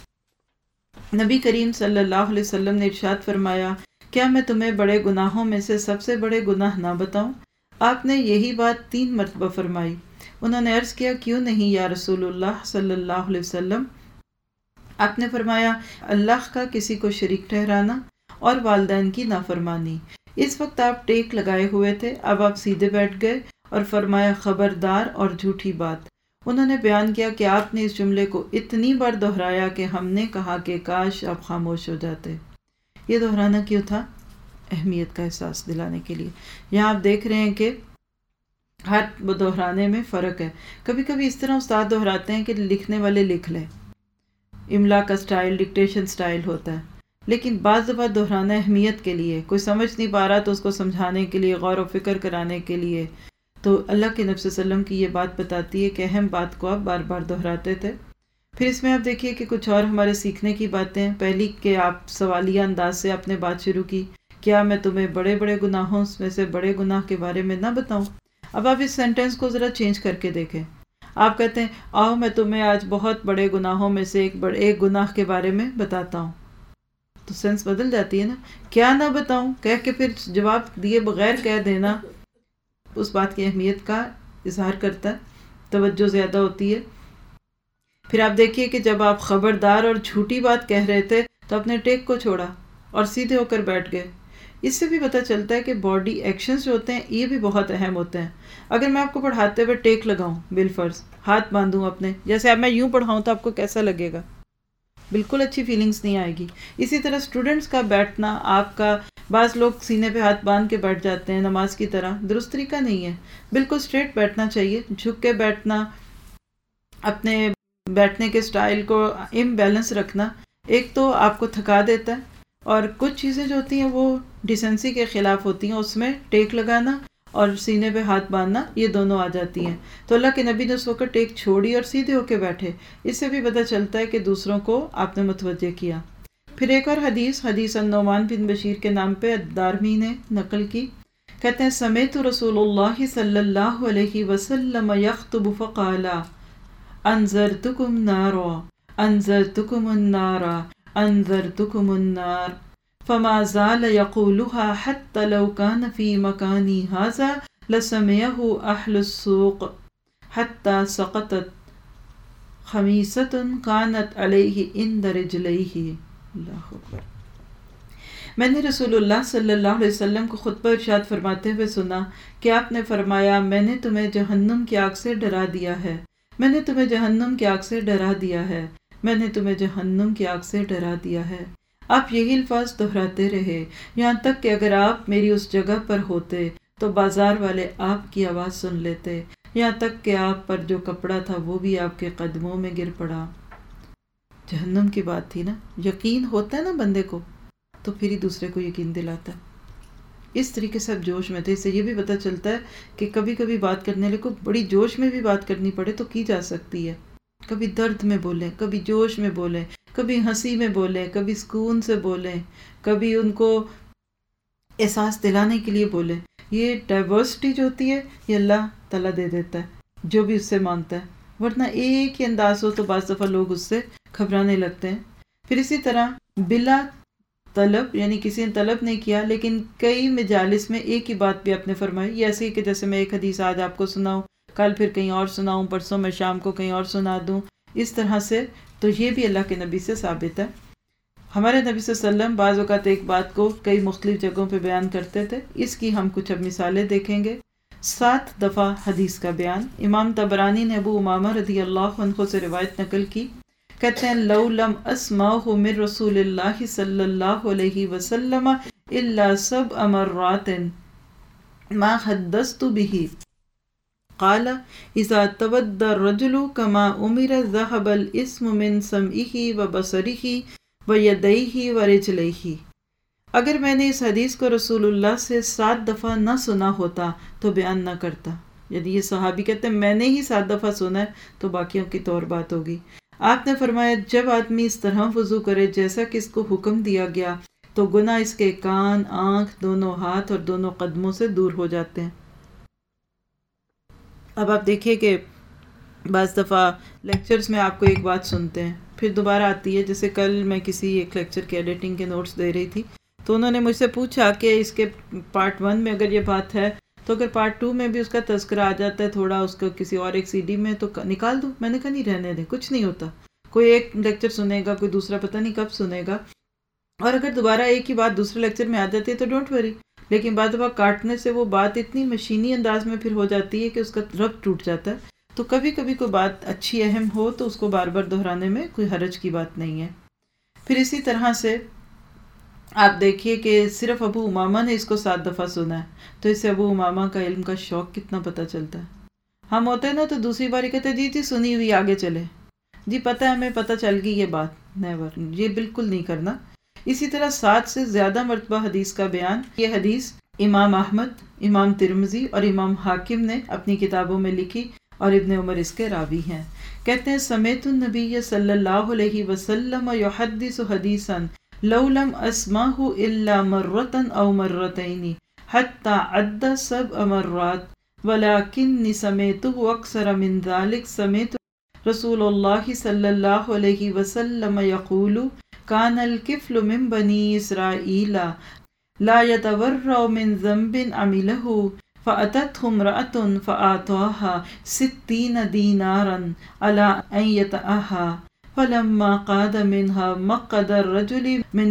نبی کریم صلی اللہ علیہ وسلم نے ارشاد فرمایا کیا میں تمہیں بڑے گناہوں میں سے سب سے بڑے گناہ نہ بتاؤں؟ آپ نے یہی بات تین مرتبہ فرمائی. انہوں نے عرض کیا کیوں نہیں یا رسول اللہ صلی اللہ علیہ وسلم؟ آپ نے فرمایا اللہ کا کسی کو شریک ٹھہرانا اور والدین کی نافرمانی. اس وقت آپ ٹیک لگائے ہوئے تھے، اب آپ سیدھے بیٹھ گئے اور فرمایا خبردار اور جھوٹی بات. انہوں نے بیان کیا کہ آپ نے اس جملے کو اتنی بار دہرایا کہ ہم نے کہا کہ کاش آپ خاموش ہو جاتے. یہ دہرانا کیوں تھا؟ اہمیت کا احساس دلانے کے لیے. یہاں آپ دیکھ رہے ہیں کہ ہر دہرانے میں فرق ہے. کبھی کبھی اس طرح استاد دہراتے ہیں کہ لکھنے والے لکھ لیں، املا کا سٹائل، ڈکٹیشن سٹائل ہوتا ہے. لیکن بعض دفعہ دہرانا اہمیت کے لیے، کوئی سمجھ نہیں پا رہا تو اس کو سمجھانے کے لیے، غور و فکر کرانے کے لیے. تو اللہ کے نبی صلی اللہ علیہ وسلم کی یہ بات بتاتی ہے کہ اہم بات کو آپ بار بار دہراتے تھے. پھر اس میں آپ دیکھیے کہ کچھ اور ہمارے سیکھنے کی باتیں ہیں. پہلی کہ آپ سوالیہ انداز سے آپ نے بات شروع کی، کیا میں تمہیں بڑے بڑے گناہوں میں سے بڑے گناہ کے بارے میں نہ بتاؤں؟ اب آپ اس سینٹنس کو ذرا چینج کر کے دیکھیں. آپ کہتے ہیں آؤ میں تمہیں آج بہت بڑے گناہوں میں سے ایک بڑے ایک گناہ کے بارے میں بتاتا ہوں. تو سینس بدل جاتی ہے نا. کیا نہ بتاؤں کہہ کے پھر جواب دیے بغیر کہہ دینا اس بات کی اہمیت کا اظہار کرتا ہے، توجہ زیادہ ہوتی ہے. پھر آپ دیکھیے کہ جب آپ خبردار اور جھوٹی بات کہہ رہے تھے تو اپنے ٹیک کو چھوڑا اور سیدھے ہو کر بیٹھ گئے. اس سے بھی پتہ چلتا ہے کہ باڈی ایکشنز جو ہوتے ہیں یہ بھی بہت اہم ہوتے ہیں. اگر میں آپ کو پڑھاتے ہوئے ٹیک لگاؤں بالفرض، ہاتھ باندھوں اپنے، جیسے اب میں یوں پڑھاؤں تو آپ کو کیسا لگے گا؟ بالکل اچھی فیلنگز نہیں آئے گی. اسی طرح اسٹوڈنٹس کا بیٹھنا، آپ کا بعض لوگ سینے پہ ہاتھ باندھ کے بیٹھ جاتے ہیں نماز کی طرح، درست طریقہ نہیں ہے. بالکل اسٹریٹ بیٹھنا چاہیے. جھک کے بیٹھنا، اپنے بیٹھنے کے سٹائل کو امبیلنس رکھنا، ایک تو آپ کو تھکا دیتا ہے، اور کچھ چیزیں جو ہوتی ہیں وہ ڈیسنسی کے خلاف ہوتی ہیں. اس میں ٹیک لگانا اور سینے پہ ہاتھ باندھنا یہ دونوں آ جاتی ہیں. تو اللہ کے نبی نے اس وقت ٹیک چھوڑی اور سیدھے ہو کے بیٹھے. اس سے بھی پتہ چلتا ہے کہ دوسروں کو آپ نے متوجہ کیا. پھر ایک اور حدیث حدیث النعمان بن بشیر کے نام پہ دارمی نے نقل کی. کہتے ہیں سمعت رسول اللہ صلی اللہ علیہ وسلم یخطب فقال انذرتکم نارا انذرتکم النار انذرتکم النار فما زال يقولها حتى لو كان في مكاني هذا لسمعه أهل السوق حتى سقطت خميسة كانت عليه عند رجليه. اللہ اکبر. میں نے رسول اللہ صلی اللہ علیہ وسلم کو خطبہ ارشاد فرماتے ہوئے سنا کہ آپ نے فرمایا میں نے تمہیں جہنم کی آگ سے ڈرا دیا ہے، میں نے تمہیں جہنم کی آگ سے ڈرا دیا ہے، میں نے تمہیں جہنم کی آگ سے ڈرا دیا ہے. آپ یہی الفاظ دہراتے رہے یہاں تک کہ اگر آپ میری اس جگہ پر ہوتے تو بازار والے آپ کی آواز سن لیتے، یہاں تک کہ آپ پر جو کپڑا تھا وہ بھی آپ کے قدموں میں گر پڑا۔ جہنم کی بات تھی نا، یقین ہوتا ہے نا بندے کو تو پھر ہی دوسرے کو یقین دلاتا ہے۔ اس طریقے سے اب جوش میں تھے، اس سے یہ بھی پتہ چلتا ہے کہ کبھی کبھی بات کرنے والے کو بڑی جوش میں بھی بات کرنی پڑے تو کی جا سکتی ہے۔ کبھی درد میں بولیں، کبھی جوش میں بولیں، کبھی ہنسی میں بولیں، کبھی سکون سے بولیں، کبھی ان کو احساس دلانے کے لیے بولیں۔ یہ ڈائیورسٹی جو ہوتی ہے یہ اللہ تعالیٰ دے دیتا ہے جو بھی اس سے مانگتا ہے، ورنہ ایک ہی انداز ہو تو بعض دفعہ لوگ اس سے گھبرانے لگتے ہیں۔ پھر اسی طرح بلا طلب، یعنی کسی نے طلب نہیں کیا لیکن کئی مجالس میں ایک ہی بات بھی آپ نے فرمائی، یہ ایسے ہی کہ جیسے میں ایک حدیث آج آپ کو سناؤں، کل پھر کہیں اور سناؤں، پرسوں میں شام کو کہیں اور سنا دوں، اس طرح سے، تو یہ بھی اللہ کے نبی سے ثابت ہے۔ ہمارے نبی صلی اللہ علیہ وسلم بعض اوقات ایک بات کو کئی مختلف جگہوں پہ بیان کرتے تھے، اس کی ہم کچھ اب مثالیں دیکھیں گے۔ سات دفعہ حدیث کا بیان امام طبرانی نے ابو امامہ رضی اللہ عنہ سے روایت نقل کی، کہتے ہیں لو لم اسمعہ من رسول اللہ صلی اللہ علیہ وسلم الا سبع مرات ما حدثت به قال اذا تودى الرجل كما امر ذهب الاسم من سمعه وبصره ويديه ورجليه۔ اگر میں نے اس حدیث کو رسول اللہ سے سات دفعہ نہ سنا ہوتا تو بیان نہ کرتا، یعنی یہ صحابی کہتے ہیں میں نے ہی سات دفعہ سنا ہے تو باقیوں کی تو اور بات ہوگی۔ آپ نے فرمایا جب آدمی اس طرح وضو کرے جیسا کہ اس کو حکم دیا گیا تو گناہ اس کے کان، آنکھ، دونوں ہاتھ اور دونوں قدموں سے دور ہو جاتے ہیں۔ اب آپ دیکھیے کہ بعض دفعہ لیکچرز میں آپ کو ایک بات سنتے ہیں پھر دوبارہ آتی ہے، جیسے کل میں کسی ایک لیکچر کے ایڈیٹنگ کے نوٹس دے رہی تھی تو انہوں نے مجھ سے پوچھا کہ اس کے پارٹ ون میں اگر یہ بات ہے تو اگر پارٹ ٹو میں بھی اس کا تذکرہ آ جاتا ہے تھوڑا اس کا کسی اور ایک سی ڈی میں تو نکال دوں۔ میں نے کہا نہیں، رہنے دیں، کچھ نہیں ہوتا، کوئی ایک لیکچر سنے گا، کوئی دوسرا پتہ نہیں کب سنے گا، اور اگر دوبارہ ایک ہی بات دوسرے لیکچر میں آ جاتی ہے تو ڈونٹ وری۔ لیکن بعد دفعہ کاٹنے سے وہ بات اتنی مشینی انداز میں پھر ہو جاتی ہے کہ اس کا ربط ٹوٹ جاتا ہے۔ تو کبھی کبھی کوئی بات اچھی اہم ہو تو اس کو بار بار دہرانے میں کوئی حرج کی بات نہیں ہے۔ پھر اسی طرح سے آپ دیکھیے کہ صرف ابو امامہ نے اس کو سات دفعہ سنا ہے تو اس سے ابو امامہ کا علم کا شوق کتنا پتہ چلتا ہے۔ ہم ہوتے ہیں نا تو دوسری باری کہتے ہیں جی جی سنی ہوئی آگے چلے، جی پتہ ہے ہمیں پتہ چل گئی یہ بات، نیور، یہ بالکل نہیں کرنا۔ اسی طرح سات سے زیادہ مرتبہ حدیث کا بیان، یہ حدیث امام احمد، امام ترمذی اور امام حاکم نے اپنی کتابوں میں لکھی اور ابن عمر اس کے راوی ہیں۔ کہتے ہیں سمعت النبی صلی اللہ علیہ وسلم یحدث حدیثا لو لم اسمعه الا مرة او مرتين حتى عد سبع مرات ولكني سمعته اكثر من ذلك۔ سمعت رسول اللہ صلی اللہ علیہ وسلم یقول كان الكفل من بني اسرائیل لا يتورع من ذنب عمله فأتته امرأة فأعطاها ستين دينارا على أن يتأها فلما قاد منها مقد الرجل من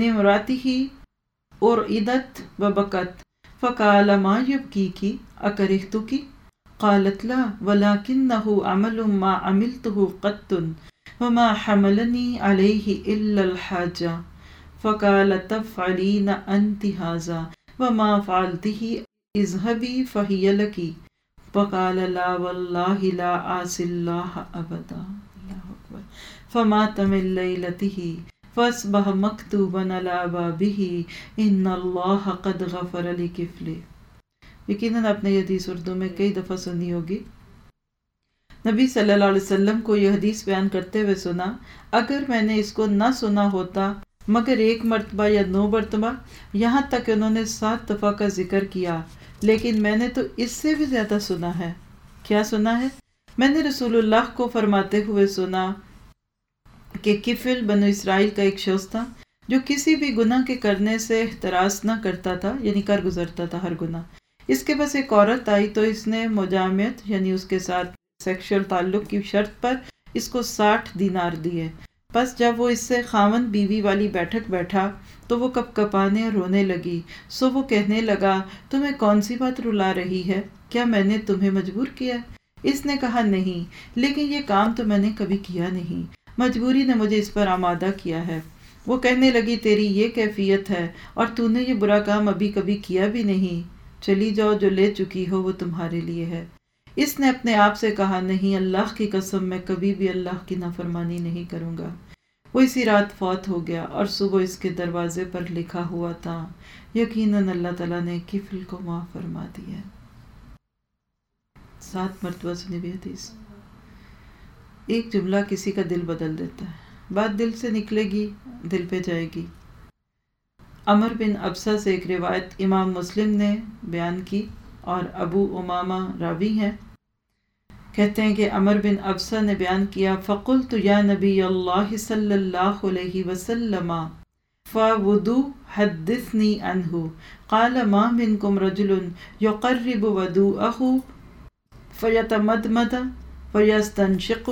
امرأته أرئدت وبكت فقال ما يبكيك أكرهتك قالت لا ولكنه عمل ما عملته قط وما حملني عليه إلا الحاجة فقال تفعلين أنت هذا وما فعلته اذهبي فهي لك فقال لا والله لا عاصي الله أبدا۔ اللہ اکبر۔ فمات من ليلته فاصبح مكتوبا على بابه ان اللہ قد غفر لكفله۔ یقیناً آپ نے یہ حدیث اردو میں کئی دفعہ سنی ہوگی۔ نبی صلی اللہ علیہ وسلم کو یہ حدیث بیان کرتے ہوئے سنا، اگر میں نے اس کو نہ سنا ہوتا مگر ایک مرتبہ یا نو مرتبہ، یہاں تک کہ انہوں نے سات دفعہ کا ذکر کیا، لیکن میں نے تو اس سے بھی زیادہ سنا ہے۔ کیا سنا ہے؟ میں نے رسول اللہ کو فرماتے ہوئے سنا کہ کفل بنو اسرائیل کا ایک شخص تھا جو کسی بھی گناہ کے کرنے سے احتراز نہ کرتا تھا، یعنی کر گزرتا تھا ہر گناہ۔ اس کے پاس ایک عورت آئی تو اس نے مجامعت یعنی اس کے ساتھ سیکشل تعلق کی شرط پر اس کو ساٹھ دینار دیے۔ بس جب وہ اس سے خاوند بیوی والی بیٹھک بیٹھا تو وہ کپ کپانے اور رونے لگی، سو وہ کہنے لگا تمہیں کون سی بات رلا رہی ہے؟ کیا میں نے تمہیں مجبور کیا؟ اس نے کہا نہیں، لیکن یہ کام تو میں نے کبھی کیا نہیں، مجبوری نے مجھے اس پر آمادہ کیا ہے۔ وہ کہنے لگی تیری یہ کیفیت ہے اور تو نے یہ برا کام ابھی کبھی کیا بھی نہیں، چلی جاؤ، جو لے چکی ہو وہ تمہارے لیے ہے۔ اس نے اپنے آپ سے کہا نہیں، اللہ کی قسم میں کبھی بھی اللہ کی نافرمانی نہیں کروں گا۔ وہ اسی رات فوت ہو گیا اور صبح اس کے دروازے پر لکھا ہوا تھا یقیناً اللہ تعالیٰ نے کفل کو معاف فرما دیا۔ سات مرتبہ سنی ہوئی حدیث۔ ایک جملہ کسی کا دل بدل دیتا ہے، بات دل سے نکلے گی دل پہ جائے گی۔ عمر بن ابسہ سے ایک روایت امام مسلم نے بیان کی اور ابو امامہ راوی ہیں، کہتے ہیں کہ عمر بن ابسہ نے بیان کیا فقلت یا نبی اللہ صلی اللہ علیہ وسلم فودو حدثنی عنہ قال ما منکم رجل یقرب ودوءہ فیتمدمد فیستنشق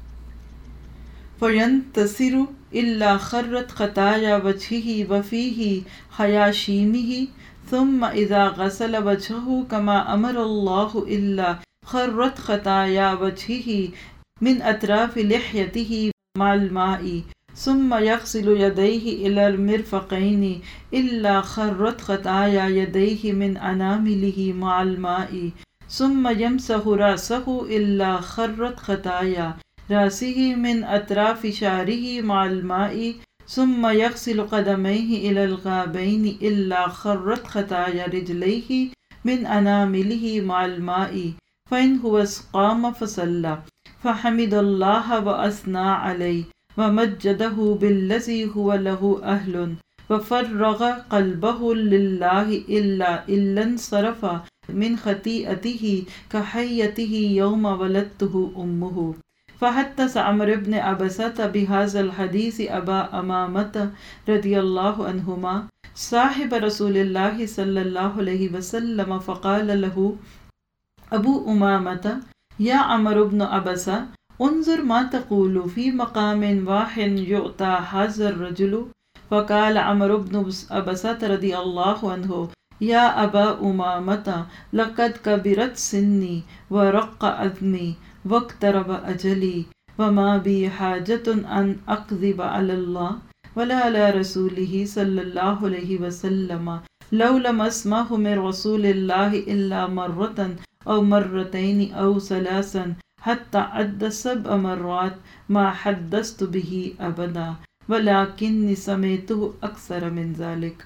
فینتصر الا خرت خطایا وجهه وفيه خیاشیمہ ثم اذا غسل وجهه كما امر الله الا خرت خطایا وجهه من اطراف لحیته مع الماء ثم يغسل يديه الى المرفقين الا خرت خطایا يديه من انامله مع الماء ثم يمسح راسه الا خرت خطایا راسه من اطراف شعره مع الماء ثم يغسل قدميه الى الغابين الا خرت خطایا رجليه من انامله مع الماء فإن هو قام فصلى فحمد الله وأثنى عليه ومجده بالذي هو له أهل وفرغ قلبه لله إلا إلا انصرف من خطيئته كحيته يوم ولدته أمه۔ فحدث عمرو بن عبسة بهذا الحديث أبا أمامة رضي الله عنهما صاحب رسول الله صلى الله عليه وسلم فقال له ابو امامة یا عمرو بن عبسہ انظر ما تقول في مقام واحد يؤتى هذا الرجل فقال عمرو بن عبسة رضي الله عنه یا ابا امامة لقد كبرت سني ورق عظمي واقترب اجلي وما بي حاجة ان اكذب على الله ولا على رسوله صلى الله عليه وسلم لو لم اسمعه من رسول الله الا مرة او مرتين او ثلاثا حتى عد سبع مرات ما حدثت به ابدا ولكني سمعته اکثر من ذلك۔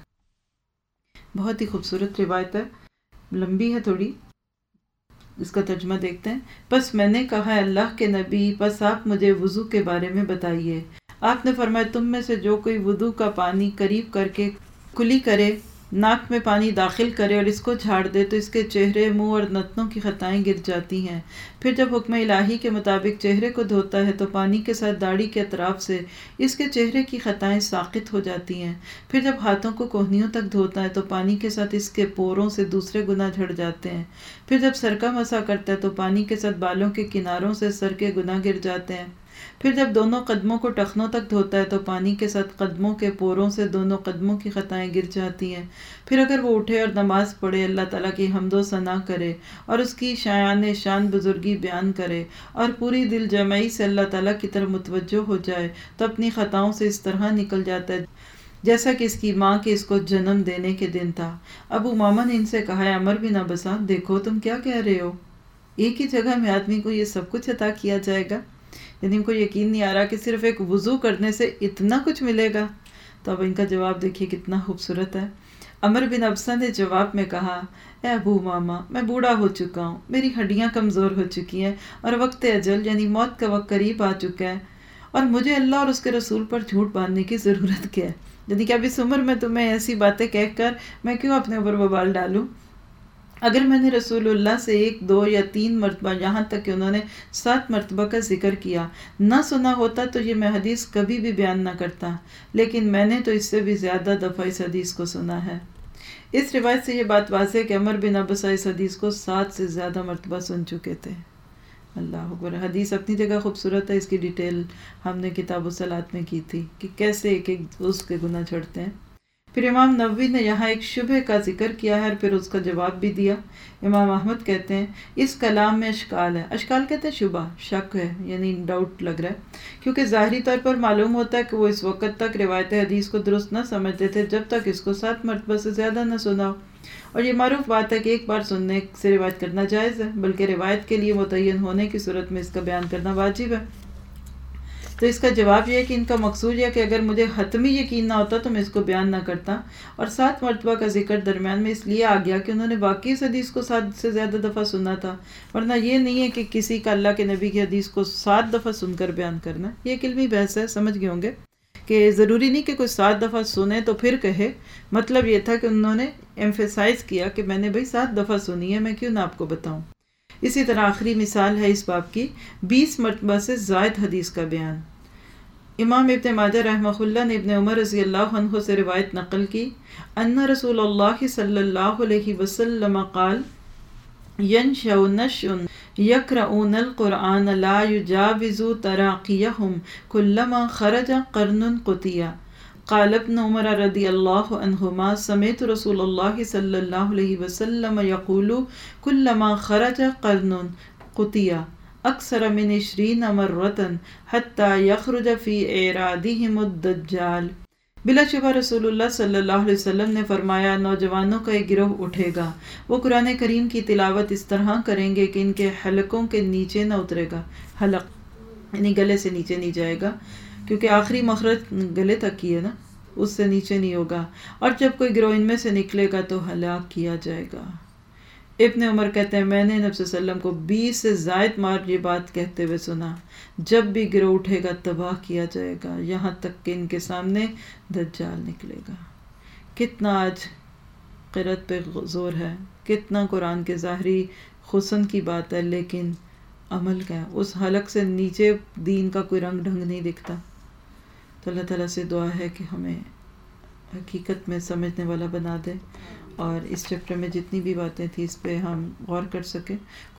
بہت ہی خوبصورت روایت ہے، لمبی ہے تھوڑی، اس کا ترجمہ دیکھتے ہیں۔ پس میں نے کہا ہے اللہ کے نبی، پس آپ مجھے وضو کے بارے میں بتائیے۔ آپ نے فرمایا تم میں سے جو کوئی وضو کا پانی قریب کر کے کلی کرے، ناک میں پانی داخل کرے اور اس کو جھاڑ دے تو اس کے چہرے، منہ اور نتنوں کی خطائیں گر جاتی ہیں۔ پھر جب حکم الہی کے مطابق چہرے کو دھوتا ہے تو پانی کے ساتھ داڑھی کے اطراف سے اس کے چہرے کی خطائیں ساقط ہو جاتی ہیں۔ پھر جب ہاتھوں کو کوہنیوں تک دھوتا ہے تو پانی کے ساتھ اس کے پوروں سے دوسرے گناہ جھڑ جاتے ہیں۔ پھر جب سر کا مسح کرتا ہے تو پانی کے ساتھ بالوں کے کناروں سے سر کے گناہ گر جاتے ہیں۔ پھر جب دونوں قدموں کو ٹخنوں تک دھوتا ہے تو پانی کے ساتھ قدموں کے پوروں سے دونوں قدموں کی خطائیں گر جاتی ہیں۔ پھر اگر وہ اٹھے اور نماز پڑھے، اللہ تعالیٰ کی حمد و ثنا کرے اور اس کی شایان شان بزرگی بیان کرے اور پوری دل جمعی سے اللہ تعالیٰ کی طرف متوجہ ہو جائے تو اپنی خطاؤں سے اس طرح نکل جاتا ہے جیسا کہ اس کی ماں کے اس کو جنم دینے کے دن تھا۔ ابو ماما نے ان سے کہا ہے عمر بن عبسہ، دیکھو تم کیا کہہ رہے ہو، ایک ہی جگہ میں آدمی کو یہ سب کچھ عطا کیا جائے گا؟ یعنی ان کو یقین نہیں آ رہا کہ صرف ایک وضو کرنے سے اتنا کچھ ملے گا۔ تو اب ان کا جواب دیکھیے کتنا خوبصورت ہے۔ عمر بن عبسہ نے جواب میں کہا، اے ابو ماما، میں بوڑھا ہو چکا ہوں، میری ہڈیاں کمزور ہو چکی ہیں اور وقت اجل یعنی موت کا وقت قریب آ چکا ہے، اور مجھے اللہ اور اس کے رسول پر جھوٹ باندھنے کی ضرورت کیا ہے؟ یعنی کہ اب اس عمر میں تمہیں ایسی باتیں کہہ کر میں کیوں اپنے اوپر وبال ڈالوں؟ اگر میں نے رسول اللہ سے ایک دو یا تین مرتبہ، یہاں تک کہ انہوں نے سات مرتبہ کا ذکر کیا، نہ سنا ہوتا تو یہ میں حدیث کبھی بھی بیان نہ کرتا، لیکن میں نے تو اس سے بھی زیادہ دفعہ اس حدیث کو سنا ہے۔ اس روایت سے یہ بات واضح ہے کہ عمر بن عبسہ اس حدیث کو سات سے زیادہ مرتبہ سن چکے تھے۔ اللہ اکبر۔ حدیث اپنی جگہ خوبصورت ہے، اس کی ڈیٹیل ہم نے کتاب الصلاۃ میں کی تھی کہ کیسے ایک ایک اس کے گناہ چھڑتے ہیں۔ پھر امام نووی نے یہاں ایک شبہ کا ذکر کیا ہے اور پھر اس کا جواب بھی دیا۔ امام احمد کہتے ہیں اس کلام میں اشکال ہے، اشکال کہتے ہیں شبہ، شک ہے، یعنی ڈاؤٹ لگ رہا ہے، کیونکہ ظاہری طور پر معلوم ہوتا ہے کہ وہ اس وقت تک روایت حدیث کو درست نہ سمجھتے تھے جب تک اس کو سات مرتبہ سے زیادہ نہ سنا ہو، اور یہ معروف بات ہے کہ ایک بار سننے سے روایت کرنا جائز ہے، بلکہ روایت کے لیے متعین ہونے کی صورت میں اس کا بیان کرنا واجب ہے۔ تو اس کا جواب یہ ہے کہ ان کا مقصود یہ ہے کہ اگر مجھے حتمی یقین نہ ہوتا تو میں اس کو بیان نہ کرتا، اور سات مرتبہ کا ذکر درمیان میں اس لیے آ گیا کہ انہوں نے واقعی اس حدیث کو سات سے زیادہ دفعہ سنا تھا، ورنہ یہ نہیں ہے کہ کسی کا اللہ کے نبی کی حدیث کو سات دفعہ سن کر بیان کرنا۔ یہ ایک علمی بحث ہے، سمجھ گئے ہوں گے کہ ضروری نہیں کہ کوئی سات دفعہ سنے تو پھر کہے، مطلب یہ تھا کہ انہوں نے ایمفیسائز کیا کہ میں نے بھائی سات دفعہ سنی ہے، میں کیوں نہ آپ کو بتاؤں۔ اسی طرح آخری مثال ہے اس باب کی بیس مرتبہ سے زائد حدیث کا بیان۔ امام ابن ماجہ رحمہ اللہ نے ابن عمر رضی اللہ عنہ سے روایت نقل کی ان رسول اللہ صلی اللہ علیہ وسلم قال ینشأ نشأ یقرؤون القرآن لا یجاوز تراقیہم کلما خرج قرن قطع۔ قال ابن عمر رضی اللہ عنہما سمعت رسول اللہ صلی اللہ علیہ وسلم یقول کلما خرج قرن قطع اکثر من عشرین مرتن حتی یخرج فی اعرادہم الدجال۔ بلا شبہ رسول اللہ صلی اللہ علیہ وسلم نے فرمایا نوجوانوں کا ایک گروہ اٹھے گا، وہ قرآن کریم کی تلاوت اس طرح کریں گے کہ ان کے حلقوں کے نیچے نہ اترے گا، حلق یعنی گلے سے نیچے نہیں جائے گا، کیونکہ آخری مخرج گلے تک کی ہے نا، اس سے نیچے نہیں ہوگا، اور جب کوئی گروہ ان میں سے نکلے گا تو ہلاک کیا جائے گا۔ ابن عمر کہتے ہیں میں نے نبی صلی اللہ علیہ وسلم کو بیس سے زائد بار یہ بات کہتے ہوئے سنا، جب بھی گروہ اٹھے گا تباہ کیا جائے گا، یہاں تک کہ ان کے سامنے دجال نکلے گا۔ کتنا آج قرأت پہ زور ہے، کتنا قرآن کے ظاہری حسن کی بات ہے، لیکن عمل کا ہے، اس حلق سے نیچے دین کا کوئی رنگ ڈھنگ نہیں دکھتا۔ تو اللہ تعالیٰ سے دعا ہے کہ ہمیں حقیقت میں سمجھنے والا بنا دے، اور اس چیپٹر میں جتنی بھی باتیں تھیں اس پہ ہم غور کر سکیں۔